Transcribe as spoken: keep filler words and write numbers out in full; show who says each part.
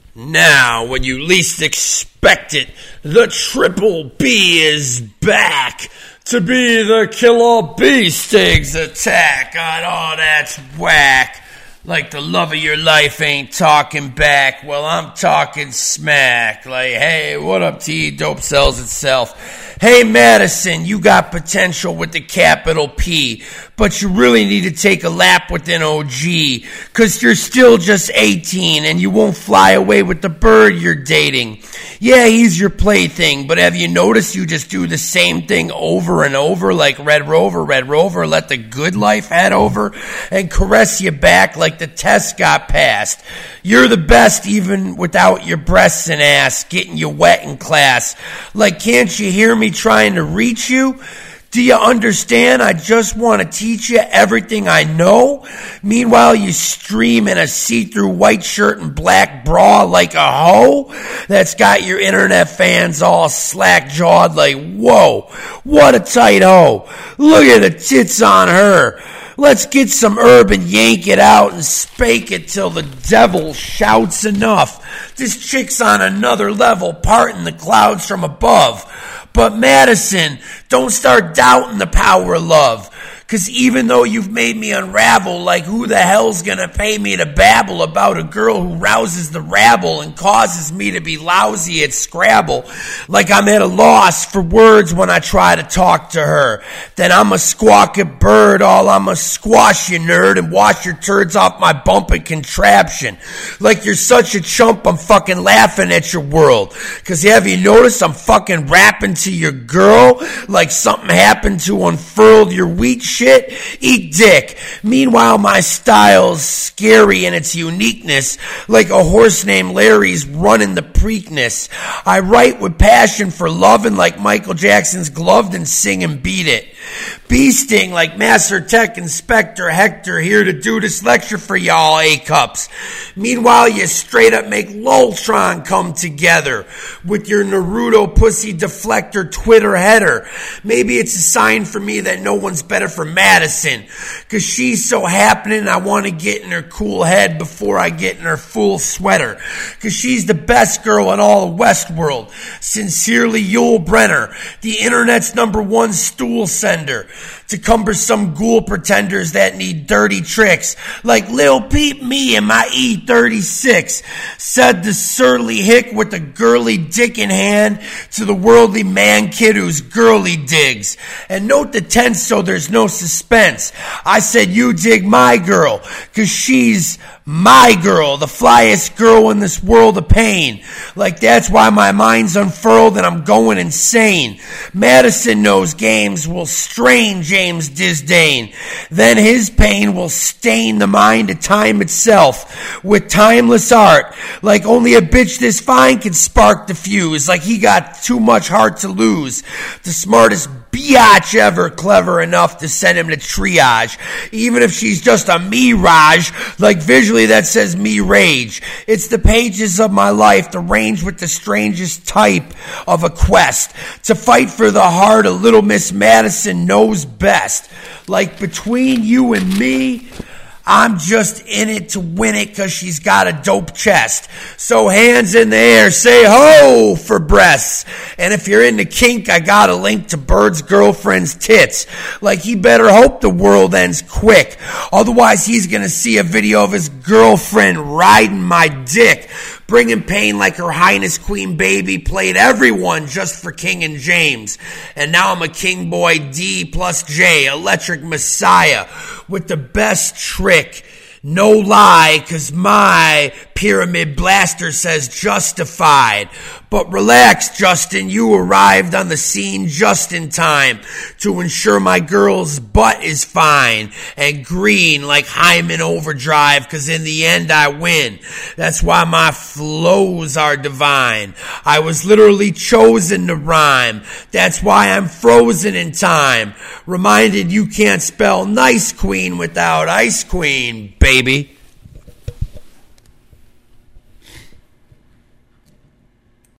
Speaker 1: Now, when you least expect it, the Triple B is back to be the Killer Bee Stings attack on all that's whack. Like the love of your life ain't talking back. Well, I'm talking smack. Like, hey, what up, T? Dope sells itself. Hey, Madison, you got potential with the capital P, but you really need to take a lap with an O G, cause you're still just eighteen and you won't fly away with the bird you're dating. Yeah, he's your plaything, but have you noticed you just do the same thing over and over, like Red Rover, Red Rover, let the good life head over and caress you back like the test got passed. You're the best even without your breasts and ass getting you wet in class. Like, can't you hear me trying to reach you? Do you understand? I just want to teach you everything I know. Meanwhile, you stream in a see-through white shirt and black bra like a hoe that's got your internet fans all slack-jawed like, whoa, what a tight hoe. Look at the tits on her. Let's get some herb and yank it out and spank it till the devil shouts enough. This chick's on another level, parting the clouds from above. But Madison, don't start doubting the power of love. Cause even though you've made me unravel, like who the hell's gonna pay me to babble about a girl who rouses the rabble and causes me to be lousy at Scrabble? Like I'm at a loss for words when I try to talk to her. Then I'm a squawking bird, all I'm a squash you nerd and wash your turds off my bumping contraption. Like you're such a chump, I'm fucking laughing at your world. Cause have you noticed I'm fucking rapping to your girl like something happened to unfurl your wheat shit? Shit, eat dick. Meanwhile, my style's scary in its uniqueness, like a horse named Larry's running the Preakness. I write with passion for loving like Michael Jackson's Gloved and sing and beat it. Bee sting like Master Tech Inspector Hector here to do this lecture for y'all A-cups. Meanwhile, you straight up make Loltron come together with your Naruto pussy deflector Twitter header. Maybe it's a sign for me that no one's better for Madison, cause she's so happening I want to get in her cool head before I get in her full sweater, cause she's the best girl in all of Westworld. Sincerely, Yul Brenner, the internet's number one stool sender to cumbersome ghoul pretenders that need dirty tricks, like Lil Peep me and my E thirty-six, said the surly hick with the girly dick in hand to the worldly man kid who's girly digs. And note the tense so there's no suspense. I said you dig my girl, cause she's my girl, the flyest girl in this world of pain. Like that's why my mind's unfurled and I'm going insane. Madison knows games will strain James Disdain. Then his pain will stain the mind of time itself with timeless art. Like only a bitch this fine can spark the fuse. Like he got too much heart to lose. The smartest biatch ever clever enough to send him to triage. Even if she's just a mirage, like visually that says me rage. It's the pages of my life, the range with the strangest type of a quest. To fight for the heart of little Miss Madison knows best. Like between you and me, I'm just in it to win it cause she's got a dope chest. So hands in the air, say ho for breasts. And if you're into kink, I got a link to Bird's girlfriend's tits. Like he better hope the world ends quick. Otherwise he's gonna see a video of his girlfriend riding my dick. Bringing pain like her Highness Queen Baby played everyone just for King and James. And now I'm a King Boy D plus J, Electric Messiah, with the best trick. No lie, cause my pyramid blaster says justified. But relax, Justin, you arrived on the scene just in time to ensure my girl's butt is fine and green like Hyman Overdrive, cause in the end I win. That's why my flows are divine. I was literally chosen to rhyme. That's why I'm frozen in time. Reminded you can't spell nice queen without ice queen, baby.